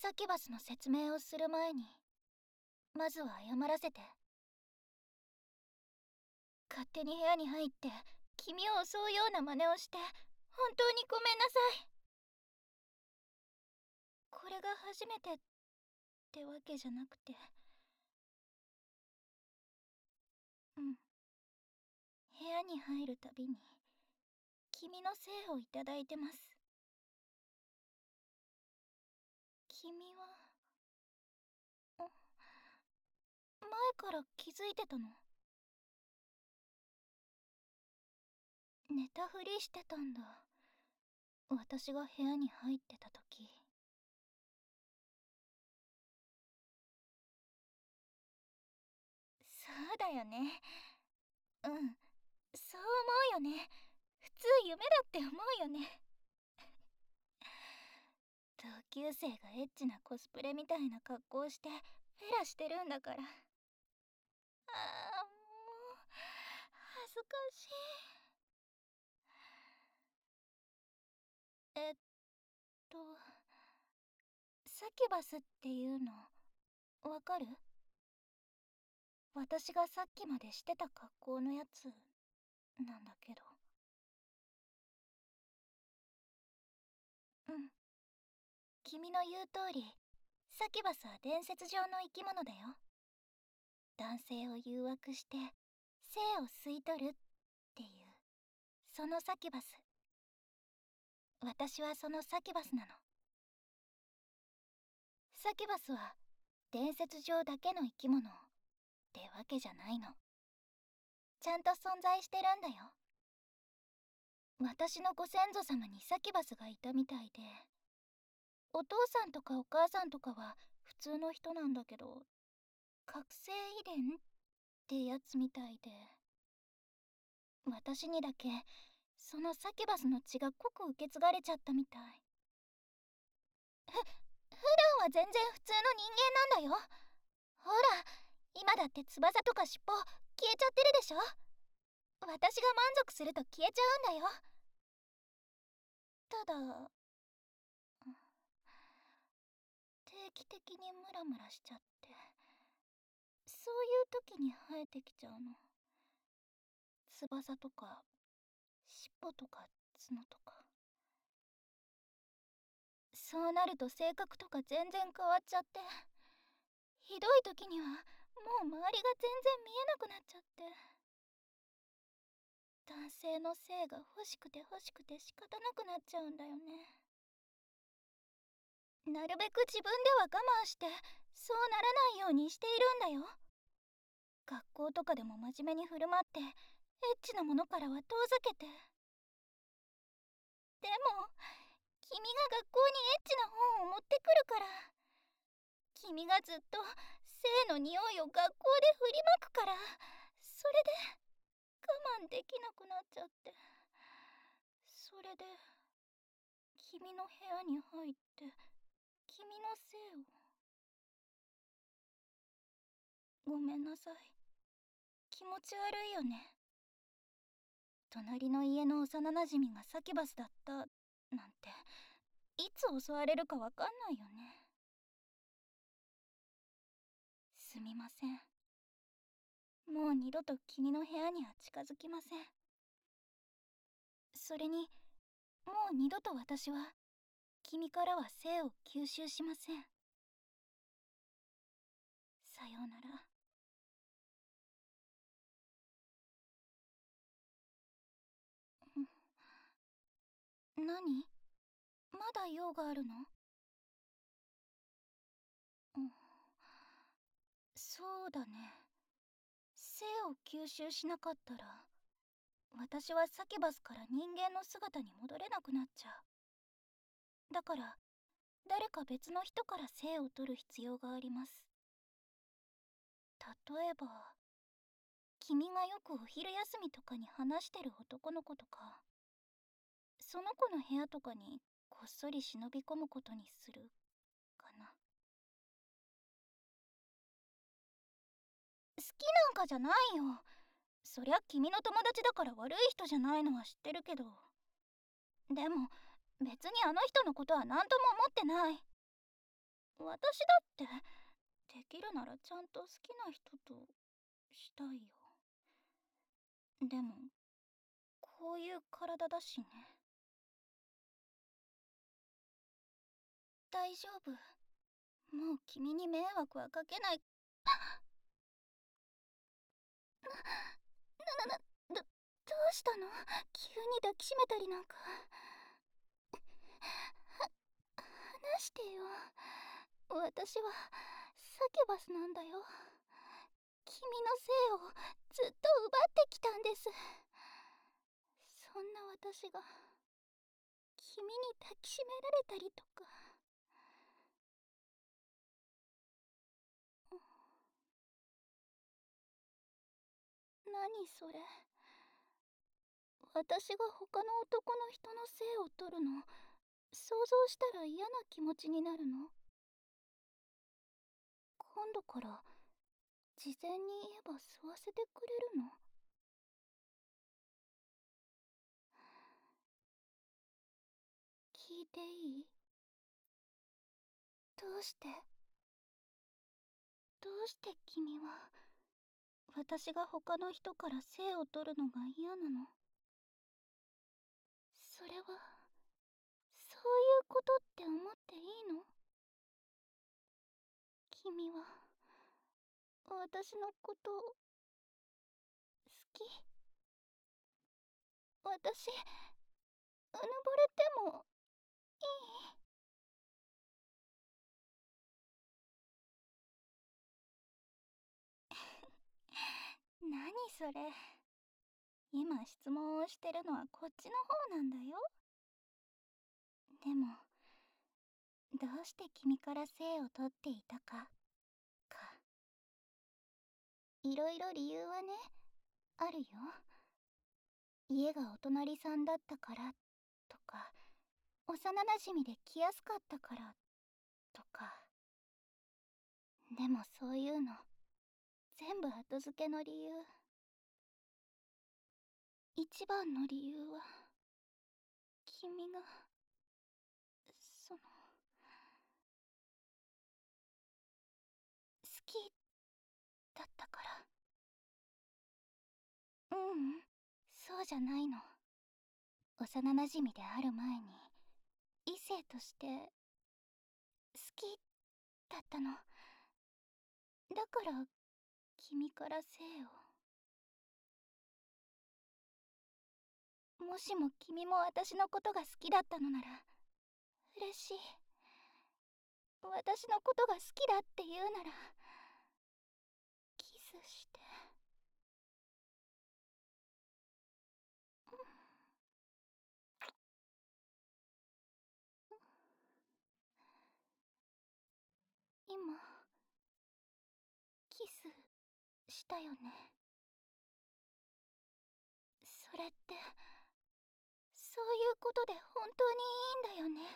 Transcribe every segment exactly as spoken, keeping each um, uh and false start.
サキュバスの説明をする前に、まずは謝らせて。勝手に部屋に入って君を襲うような真似をして本当にごめんなさい。これが初めてってわけじゃなくて、うん部屋に入るたびに君のせいをいただいてます。君は前から気づいてたの？寝たふりしてたんだ、私が部屋に入ってた時。そうだよね。うん、そう思うよね。普通夢だって思うよね。同級生がエッチなコスプレみたいな格好をしてフェラしてるんだから。あー、もう恥ずかしい。えっとサキュバスっていうのわかる？私がさっきまでしてた格好のやつなんだけど。うん、君の言う通り、サキュバスは伝説上の生き物だよ。男性を誘惑して生を吸い取るっていう、そのサキュバス。私はそのサキュバスなの。サキュバスは伝説上だけの生き物ってわけじゃないの。ちゃんと存在してるんだよ。私のご先祖様にサキュバスがいたみたいで、お父さんとかお母さんとかは普通の人なんだけど、覚醒遺伝ってやつみたいで、私にだけそのサキュバスの血が濃く受け継がれちゃったみたい。ふ、普段は全然普通の人間なんだよ。ほら、今だって翼とか尻尾消えちゃってるでしょ。私が満足すると消えちゃうんだよ。ただ定期的にムラムラしちゃって、そういう時に生えてきちゃうの。翼とか尻尾とか角とか。そうなると性格とか全然変わっちゃって、ひどい時にはもう周りが全然見えなくなっちゃって、男性の性が欲しくて欲しくて仕方なくなっちゃうんだよね。なるべく自分では我慢してそうならないようにしているんだよ。学校とかでも真面目に振る舞ってエッチなものからは遠ざけて。でも君が学校にエッチな本を持ってくるから、君がずっと性の匂いを学校で振りまくから、それで我慢できなくなっちゃって、それで君の部屋に入って君の性を。ごめんなさい。気持ち悪いよね。隣の家の幼なじみがサキュバスだったなんて、いつ襲われるかわかんないよね。すみません。もう二度と君の部屋には近づきません。それに、もう二度と私は君からは性を吸収しません。さようなら。何？まだ用があるの？うん、そうだね。性を吸収しなかったら、私はサキュバスから人間の姿に戻れなくなっちゃう。だから誰か別の人から性を取る必要があります。例えば君がよくお昼休みとかに話してる男の子とか、その子の部屋とかにこっそり忍び込むことにするかな。好きなんかじゃないよ。そりゃ君の友達だから悪い人じゃないのは知ってるけど、でも別にあの人のことは何とも思ってない。 私だってできるならちゃんと好きな人としたいよ。でもこういう体だしね。大丈夫、もう君に迷惑はかけない。な、な、な、ど、どうしたの？急に抱きしめたりなんか。は、話してよ。私はサキュバスなんだよ。君の性をずっと奪ってきたんです。そんな私が君に抱きしめられたりとか。何それ。私が他の男の人の性を取るの想像したら嫌な気持ちになるの？今度から事前に言えば吸わせてくれるの？聞いていい？どうしてどうして君は私が他の人から性を取るのが嫌なの？それはそういうことって思っていいの？君は私のこと好き？私うぬぼれてもいい？何それ。今質問をしてるのはこっちの方なんだよ。でもどうして君から性を取っていたかか、いろいろ理由はね、あるよ。家がお隣さんだったからとか、幼なじみで来やすかったからとか。でもそういうの全部後付けの理由。一番の理由は君がその好きだったから。ううん、そうじゃないの。幼なじみである前に異性として好きだったの。だから君から性を。もしも君も私のことが好きだったのなら嬉しい。私のことが好きだって言うならキスして。今キスしたよね。それってそういうことで本当にいいんだよね？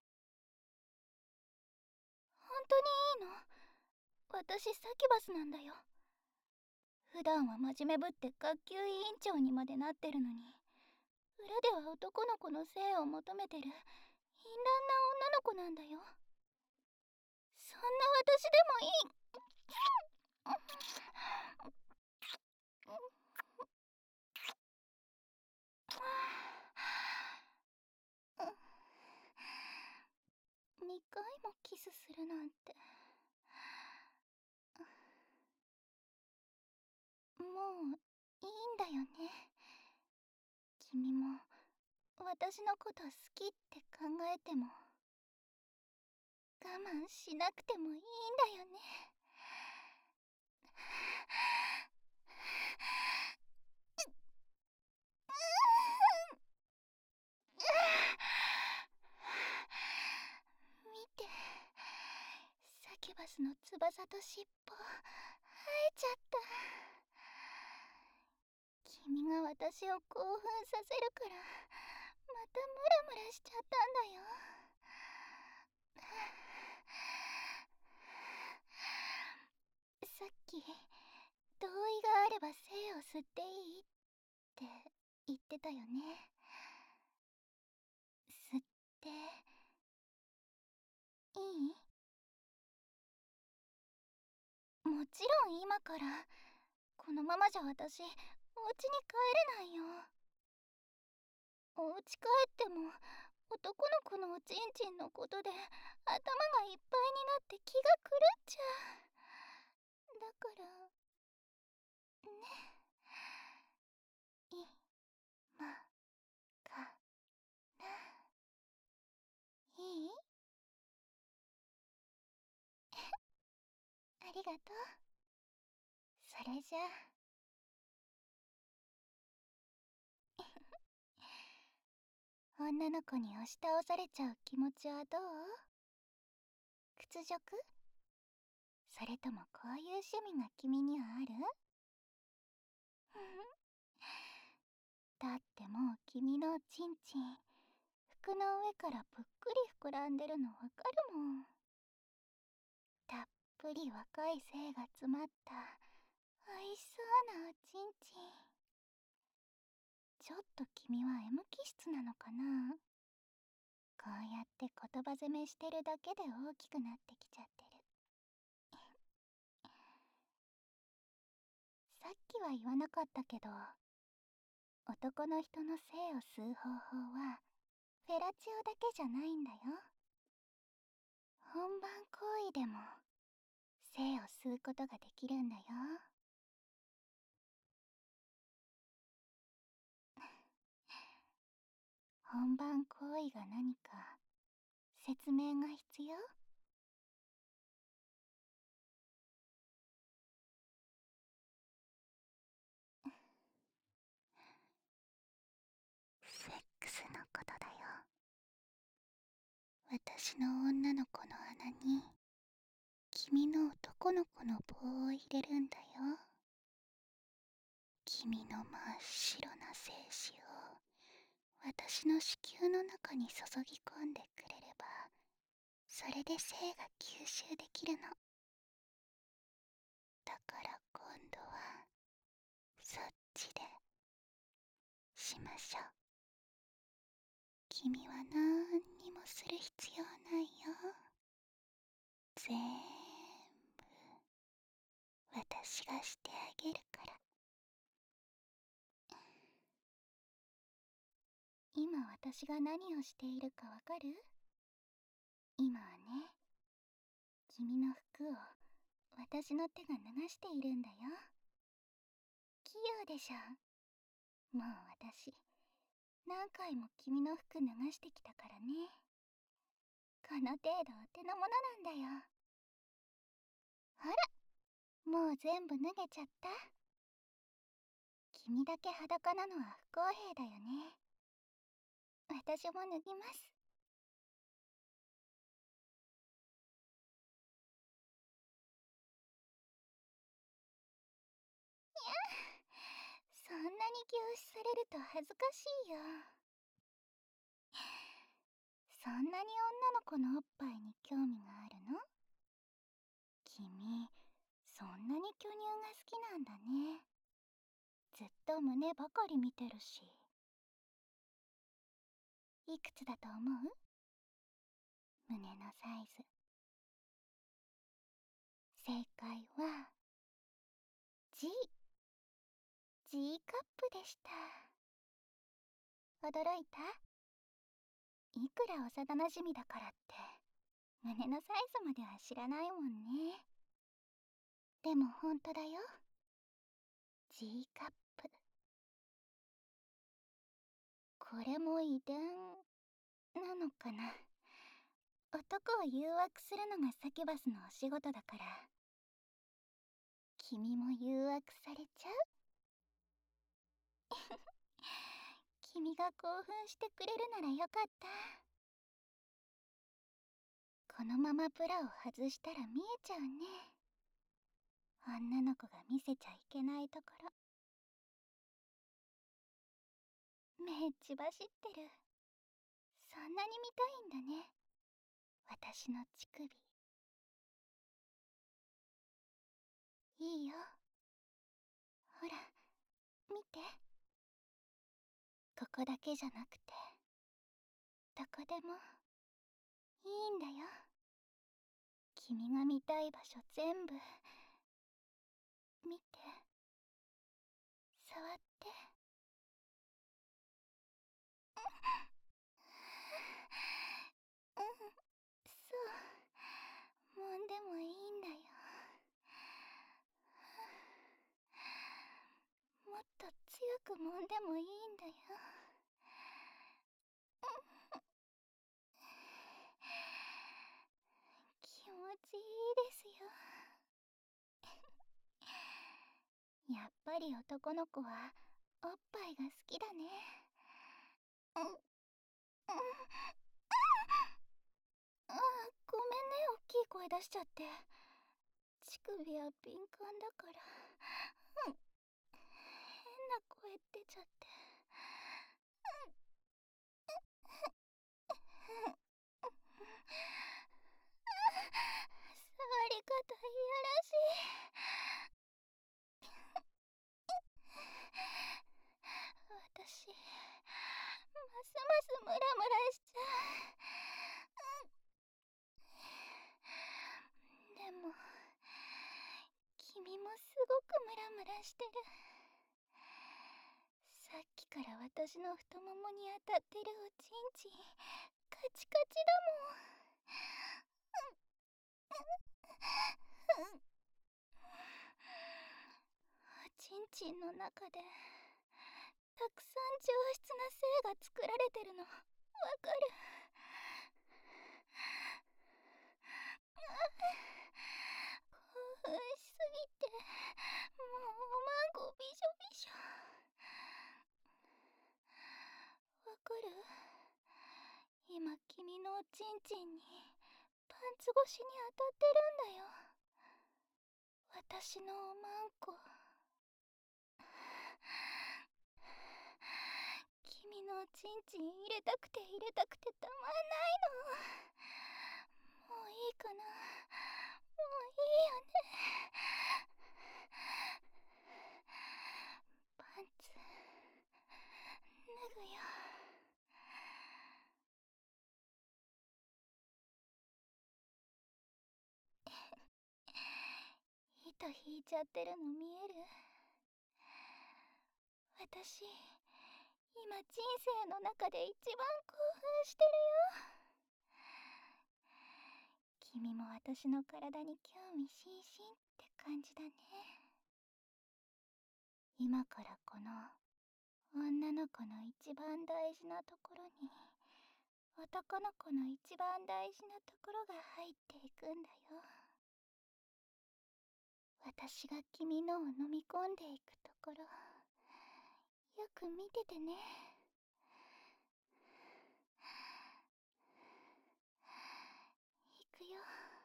本当にいいの？私サキュバスなんだよ。普段は真面目ぶって学級委員長にまでなってるのに、裏では男の子の性を求めてる淫乱な女の子なんだよ。そんな私でもいい。にかいもキスするなんて。もういいんだよね。君も私のこと好きって考えても我慢しなくてもいいんだよね。見て、サキュバスの翼と尻尾生えちゃった。君が私を興奮させるからまたムラムラしちゃったんだよ。さっき同意があれば精を吸っていいって言ってたよね。吸っていい？ ちろん今から。このままじゃ私お家に帰れないよ。お家帰っても男の子のおちんちんのことで頭がいっぱいになって気が狂っちゃう。だからね。いまかな。いい？ありがとう。それじゃあ女の子に押し倒されちゃう気持ちはどう？屈辱？それともこういう趣味が君にはある？だってもう君のおちんちん服の上からぷっくり膨らんでるのわかるもん。たっぷり若い精が詰まったおいしそうなおちんちん。ちょっと君は M 気質なのかな。こうやって言葉攻めしてるだけで大きくなってきちゃってる。さっきは言わなかったけど、男の人の精を吸う方法はフェラチオだけじゃないんだよ。本番行為でも精を吸うことができるんだよ。本番行為が何か説明が必要？セックスのことだよ。私の女の子の穴に君の男の子の棒を入れるんだよ。君の真っ白な精子を私の子宮の中に注ぎ込んでくれれば、それで精が吸収できるの。だから今度はそっちでしましょう。君はなんにもする必要ないよ。ぜーんぶ私がしてあげるから。今私が何をしているかわかる？今はね、君の服を私の手が脱がしているんだよ。器用でしょ。もう私何回も君の服脱がしてきたからね。この程度お手の物なんだよ。ほら、もう全部脱げちゃった。君だけ裸なのは不公平だよね。私も脱ぎます。にゃそんなに凝視されると恥ずかしいよ。そんなに女の子のおっぱいに興味があるの？君、そんなに巨乳が好きなんだね。ずっと胸ばかり見てるし。いくつだと思う？胸のサイズ。正解は G。 G カップでした。驚いた？いくら幼なじみだからって胸のサイズまでは知らないもんね。でもほんとだよ。 G カップ。これも遺伝なのかな。男を誘惑するのがサキュバスのお仕事だから、君も誘惑されちゃう？君が興奮してくれるならよかった。このままブラを外したら見えちゃうね。女の子が見せちゃいけないところ。目血走ってる。そんなに見たいんだね、私の乳首。いいよ。ほら見て。ここだけじゃなくてどこでもいいんだよ。君が見たい場所全部見て、触って。うん、そう、揉んでもいいんだよ。もっと強く揉んでもいいんだよ。気持ちいいですよ。やっぱり男の子はおっぱいが好きだね。うん、うん、あ、ごめんね、大きい声出しちゃって。乳首は敏感だから。うん、変な声出ちゃって。触り方いやらしい。私、ますますムラムラしちゃう。でも、君もすごくムラムラしてる。さっきから私の太ももに当たってるおちんちん、カチカチだもん。おちんちんの中でたくさん上質な精が作られてるの、わかる？興奮しすぎて、もうおまんこびしょびしょ。わかる？今君のおちんちんにパンツ越しに当たってるんだよ、私のおまんこ。君のおちんちん入れたくて入れたくてたまんないの。もういいかな、もういいよね。パンツ脱ぐよ。糸引いちゃってるの見える？私、今人生の中で一番興奮してるよ。君も私の体に興味津々って感じだね。今からこの女の子の一番大事なところに男の子の一番大事なところが入っていくんだよ。私が君のを飲み込んでいくところ、よく見ててね。いくよ。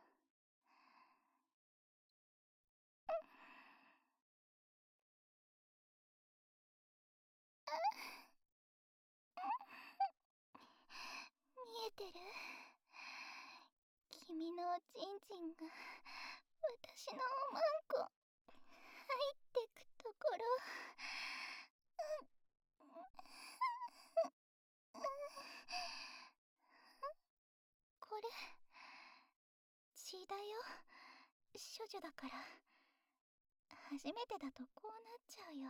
見えてる？君のおちんちんが私のおまんこ入ってくところ。これ血だよ。処女だから初めてだとこうなっちゃうよ。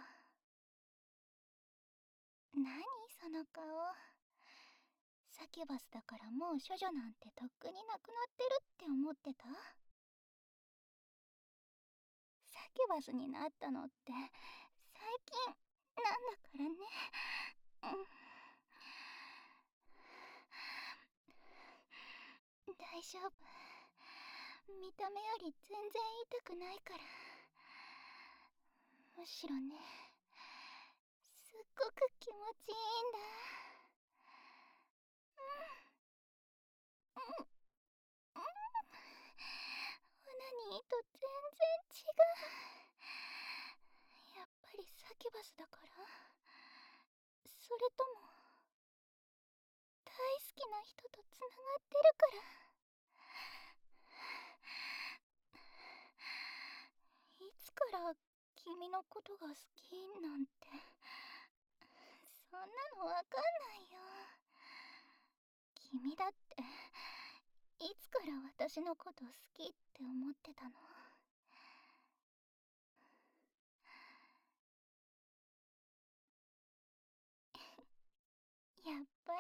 何その顔。サキュバスだからもう処女なんてとっくになくなってるって思ってた？サキュバスになったのって最近なんだからね。うん、大丈夫。見た目より全然痛くないから。むしろね、すっごく気持ちいいんだ。うん、うん、うん。オナニーと全然違う。やっぱりサキュバスだから？それとも大好きな人とつながってるから？いつから君のことが好きなんて、そんなのわかんないよ。君だっていつから私のこと好きって思ってたの？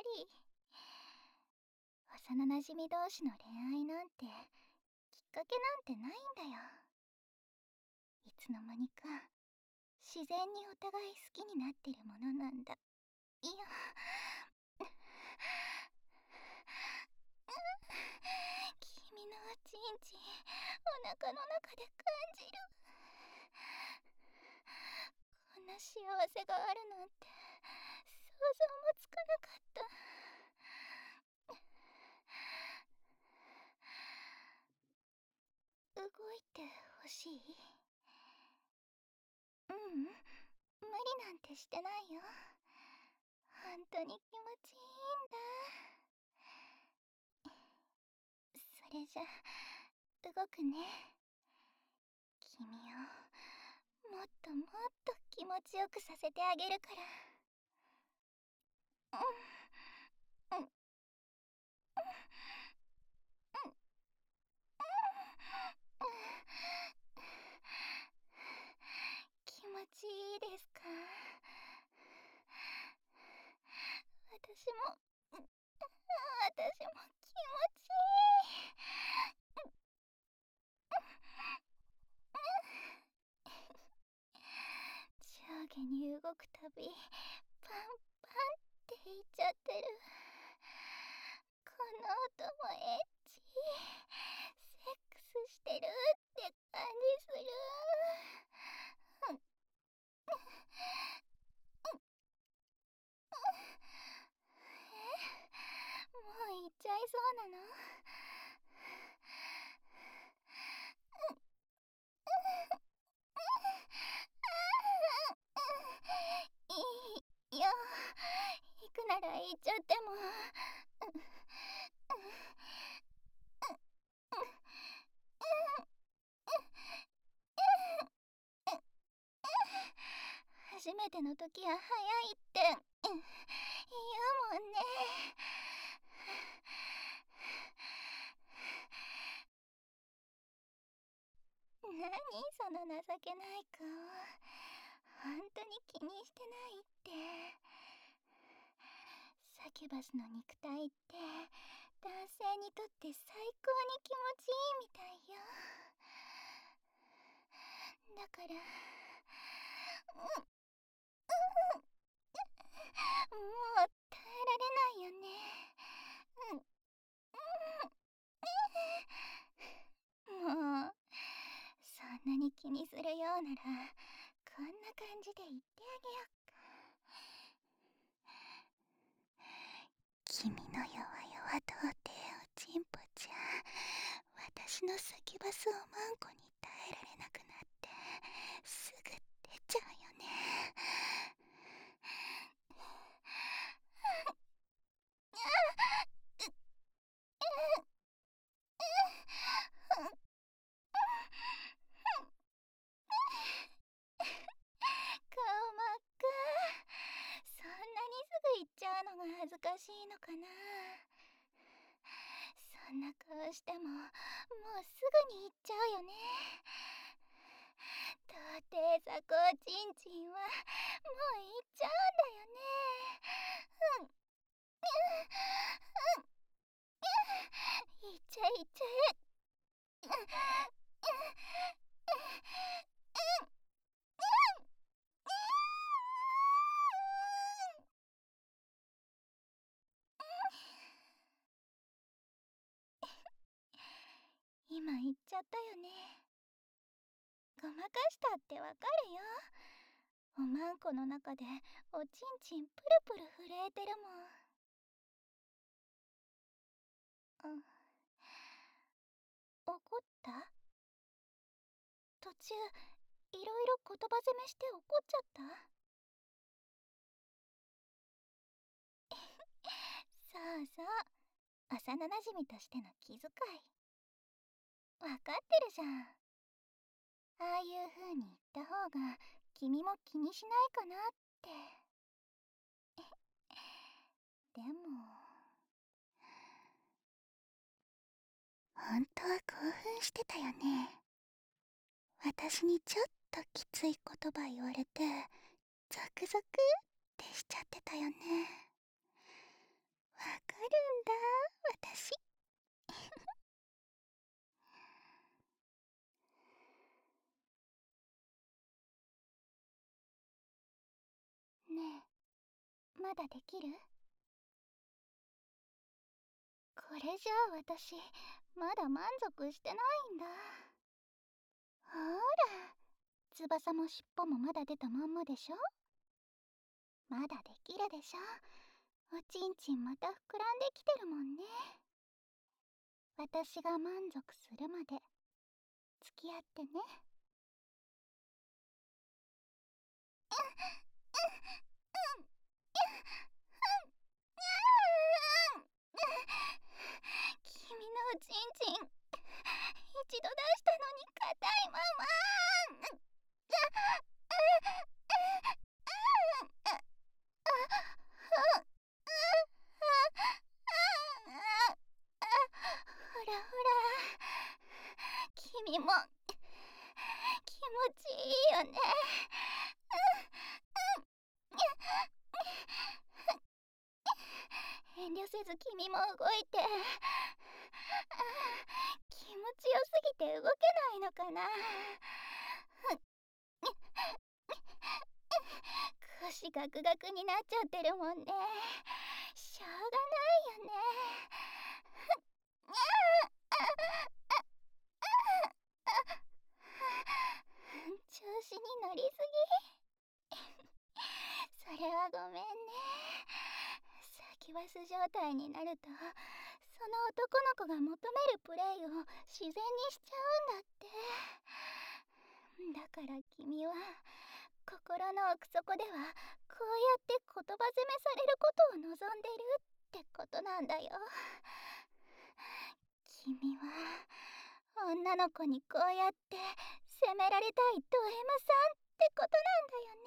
り幼なじみ同士の恋愛なんてきっかけなんてないんだよ。いつの間にか自然にお互い好きになってるものなんだ。いや君のおちんちんお腹の中で感じる。こんな幸せがあるなんて想像もつかなかった。動いてほしい？ううん、無理なんてしてないよ。本当に気持ちいいんだ。それじゃ動くね。君をもっともっと気持ちよくさせてあげるから。うんうんうん気持ちいいですか？私も私も気持ちいい。上下に動くたびパンパンって言っちゃってる。この音もエッチ。セックスしてるって感じする。うんえ、もう行っちゃいそうなの？いいよ、行くなら行っちゃっても。初めての時は早いって言うもんね。何その情けない顔。本当に気にしてないって。サキュバスの肉体って男性にとって最高に気持ちいいみたいよ。だから、うん、もう耐えられないよね。うん、うん、もうそんなに気にするようならこんな感じで言ってあげよっか。君の弱々童貞おちんぽちゃん、私のサキュバスおまんこに耐えられなくなってすぐ出ちゃうよね。顔真っ赤。そんなにすぐ行っちゃうのが恥ずかしいのかな。そんな顔してももうすぐに行っちゃうよね。童貞ザコーチンチンはもう行っちゃうんだよね。うん、うん、うん、行っちゃえ行っちゃえ。うん、うん、うん、うん、今言っちゃったよね。ごまかしたってわかるよ。おまんこの中でおちんちんプルプル震えてるもん。うん、怒った？途中いろいろ言葉攻めして怒っちゃった？そうそう、幼なじみとしての気遣いわかってるじゃん。ああいう風に言った方が君も気にしないかなって。でも本当は興奮してたよね。私にちょっときつい言葉言われてゾクゾクってしちゃってたよね。 かるんだ、私。ねえ、まだできる？これじゃあ私、まだ満足してないんだ。ほら、翼も尻尾もまだ出たまんまでしょ？まだできるでしょ？おちんちんまた膨らんできてるもんね。私が満足するまで付き合ってね。君のおちんちん、一度出したのに硬いまま。ほらほら、君も気持ちいいよね。遠慮せず君も動いて。気持ちよすぎて動けないのかな。腰ガクガクになっちゃってるもんね。しょうがないよね。調子に乗りすぎ。それはごめんね。サキュバス状態になると、その男の子が求めるプレイを自然にしちゃうんだって。だから君は心の奥底ではこうやって言葉責めされることを望んでるってことなんだよ。君は女の子にこうやって責められたいド M さんってことなんだよね。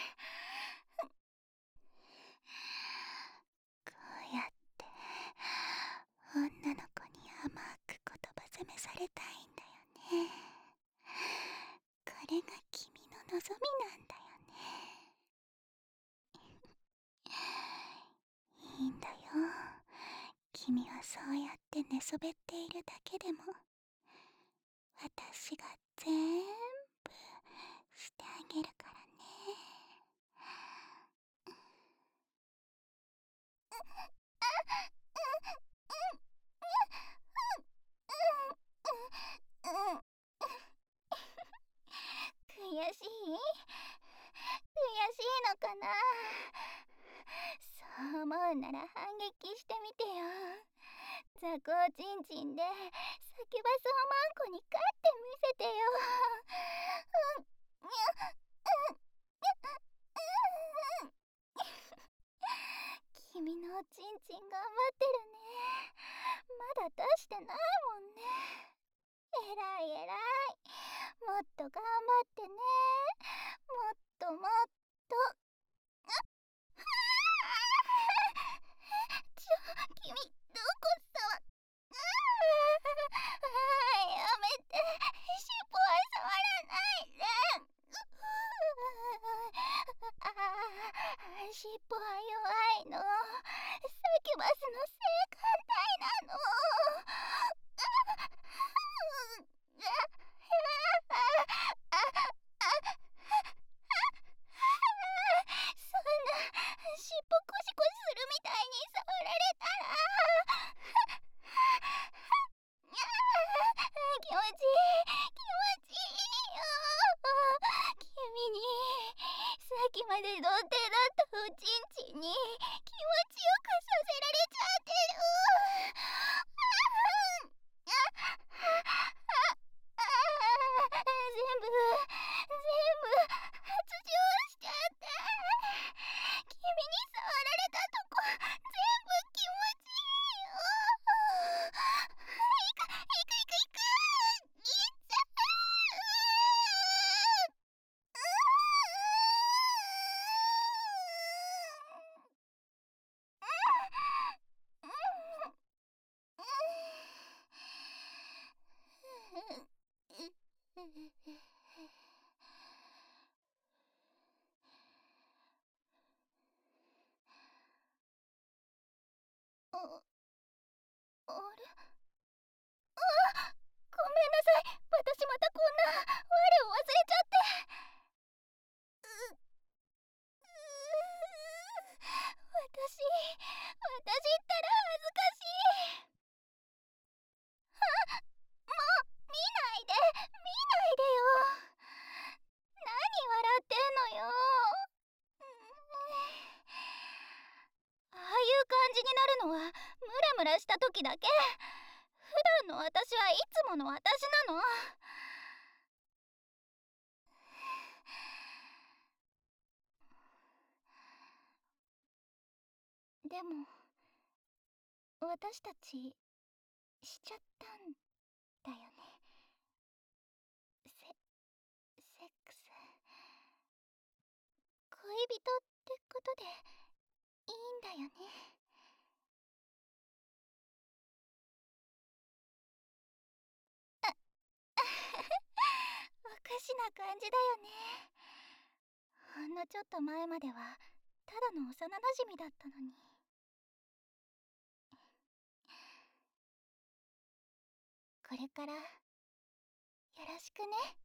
こうやって女の子に甘く言葉責めされたいんだよね。これが君の望みなんだよね。いいんだよ。君はそうやって寝そべっているだけでも私が全部してあげるからね。悔しい？悔しいのかな。そう思うなら反撃してみてよ。ザコウチンチンでサキュバスをマンコに勝ってみせてよ。君のおちんちん頑張ってるね。まだ出してないもんね。えらいえらい。もっと頑張ってね。もっともっと。ちょ、君、どこ触っ。やめて。尻尾は触らないで。ああ、尻尾は弱いの。サキュバスの性感帯なの。そんな尻尾コシコシするみたいに触られたら気持ちいい、気持ちいいよ。君にさっきまで童貞だったおちんちんに気持ちよくさせられちゃってる。全部全部発情しちゃって。君に触られたとこ全部気持ちいいよ。いくいくいくいく。いっちゃう。 ムラした時だけ。普段の私はいつもの私なの。でも私たちしちゃったんだよね。セセックス。恋人ってことでいいんだよね。おかしな感じだよね。ほんのちょっと前まではただの幼馴染だったのに。これからよろしくね。